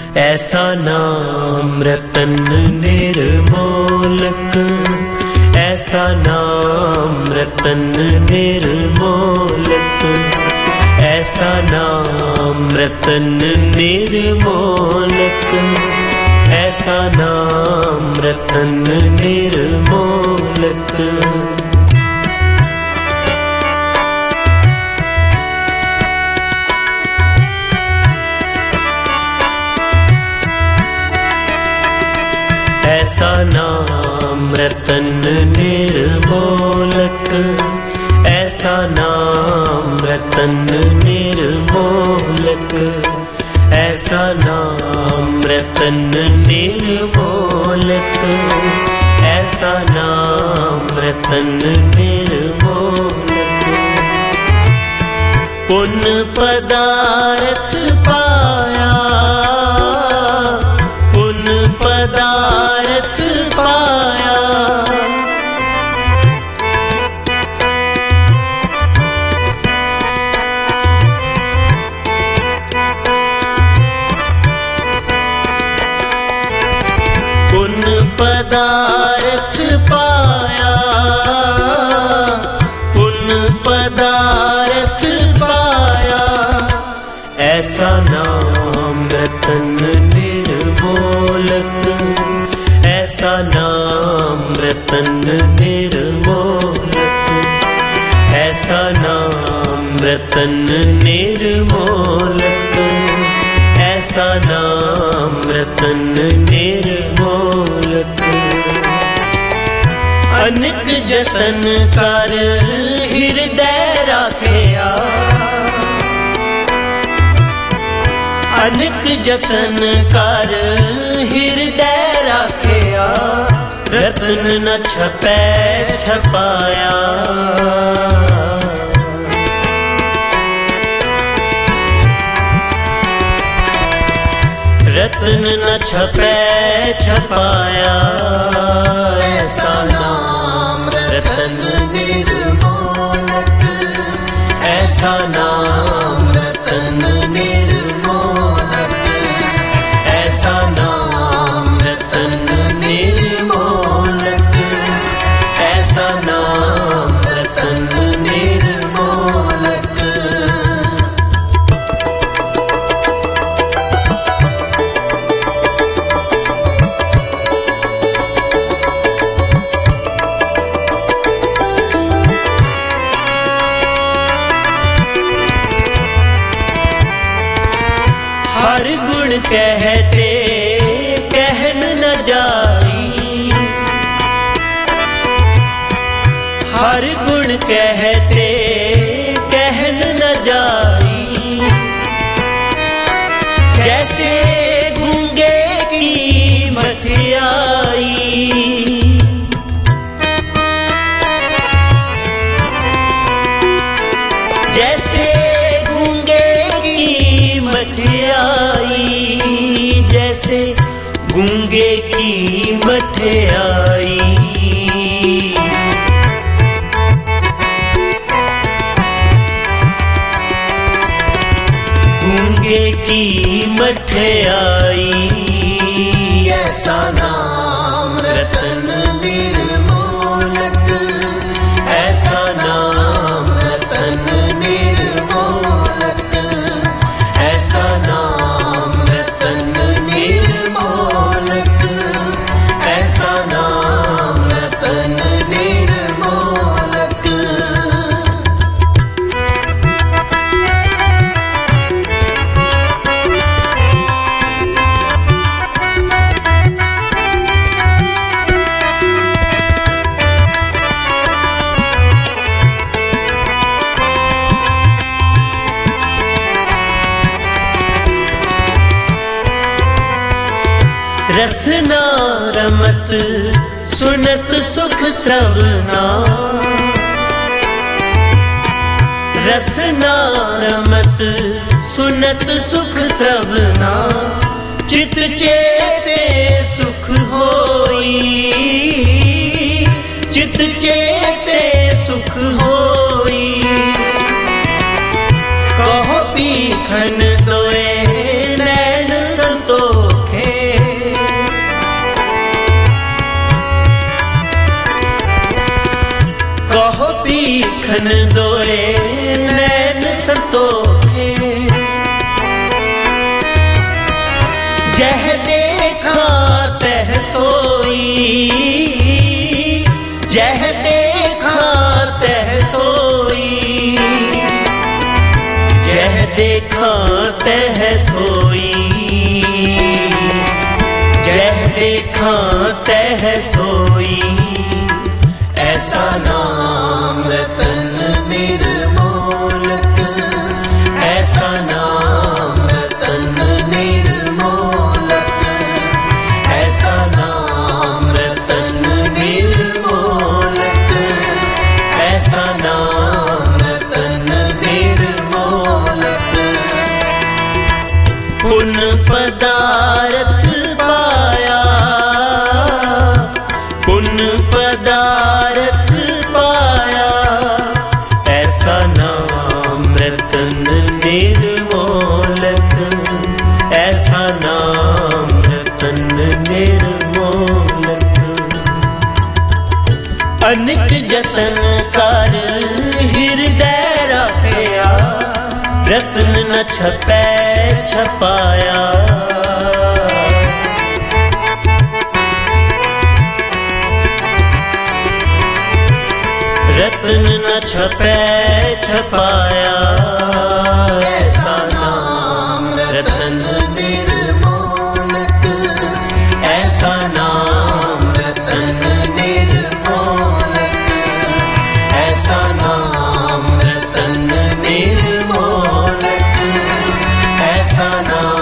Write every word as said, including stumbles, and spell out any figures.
ऐसा नाम रतन निर्मोलक, ऐसा नाम रतन निर्मोलक, ऐसा नाम रतन निर्मोलक, ऐसा नाम रतन निर्मोलक। ऐसा नाम रतन निर्मोलक, ऐसा नाम रतन निर्मोलक, ऐसा नाम रतन निर्मोलक, ऐसा नाम रतन निर्मोलक। पुण्य पदार्थ पाया, पुण्य पदार्थ पाया, पुण्य पदार्थ पाया, पुण्य पदार्थ पाया। ऐसा नाम रतन निर्मोलक, ऐसा नाम रतन निर्मोलक, ऐसा नाम रतन निर्मोलक, ऐसा नाम रतन निर्मोलक। अनेक जतन कर हृदय राखिया, अनेक जतन कर हृदय राखिया, रतन न छपै छपाया। रतन न छपै छपाया, ऐसा नाम रतन निर्मोलक, ऐसा नाम रतन निर्मोलक, ऐसा नाम रतन निर्मोलक, ऐसा नाम रतन निर्मोलक। हर गुण कहते कहन न जाई, हर गुण कहते कहन न जाई। जैसे गूंगे की मठियाई, जैसे गूंगे की मठियाई, जैसे गूंगे की मठियाई। गूंगे की मठियाई, ऐसा नाम रतन निर्मोलक, ऐसा नाम रतन निर्मोलक, ऐसा नाम रतन निर्मोलक, ऐसा नाम रतन निर्मोलक। रसना रमत सुनत सुख श्रवना, रसना रमत सुनत सुख श्रवना। चित चेते सुख होई, चित चेते सुख होई। कहो पीखन दोए नैन संतोष, है सोई, ऐसा नाम रतन निर्मोलक, ऐसा नाम रतन निर्मोलक, ऐसा नाम रतन निर्मोलक, ऐसा नाम रतन निर्मोलक। पुन पदारथ पाया, पुन पदारथ पाया, ऐसा नाम रतन निर्मोलक, ऐसा नाम रतन निर्मोलक। अनिक जतन कर हृदय रखया, रत्न न छपै छपाया। रत्न न छपै छपाया, ऐसा नाम रतन निर्मोलक, ऐसा नाम रतन निर्मोलक, ऐसा नाम रतन निर्मोलक, ऐसा नाम